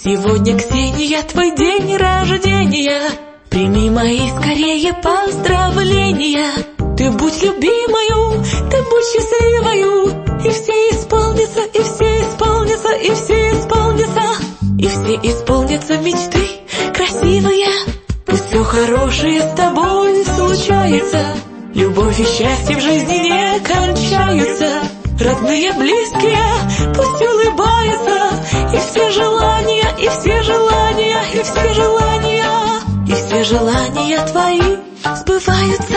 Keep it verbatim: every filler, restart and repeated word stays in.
Сегодня, Ксения, твой день рождения. Прими мои скорее поздравления. Ты будь любимою, ты будь счастливою, и все исполнится, и все исполнится, и все исполнится, и все исполнятся мечты красивые. Пусть все хорошее с тобой случается, любовь и счастье в жизни не кончаются. Родные, близкие, пусть улыбаются, и все желания, и все желания, и все желания, и все желания твои сбываются.